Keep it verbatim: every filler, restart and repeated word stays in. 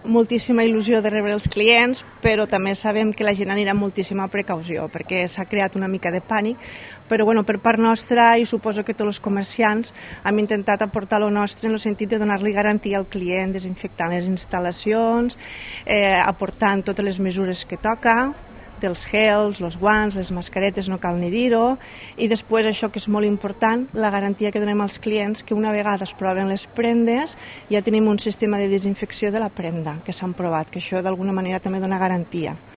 moltíssima il·lusió de rebre els clients, però també sabem que la gent anirà amb moltíssima precaució, perquè s'ha creat una mica de pànic, però bueno, per part nostra, i suposo que tots els comerciants, hem intentat aportar el nostre en el sentit de donar-li garantia al client, desinfectant les instal·lacions, eh, aportant totes les mesures que toca, dels gels, els guants, les mascaretes, no cal ni dir-ho, i després això que és molt important, la garantia que donem als clients que una vegada es proven les prendes ja tenim un sistema de desinfecció de la prenda que s'han provat, que això d'alguna manera també dona garantia.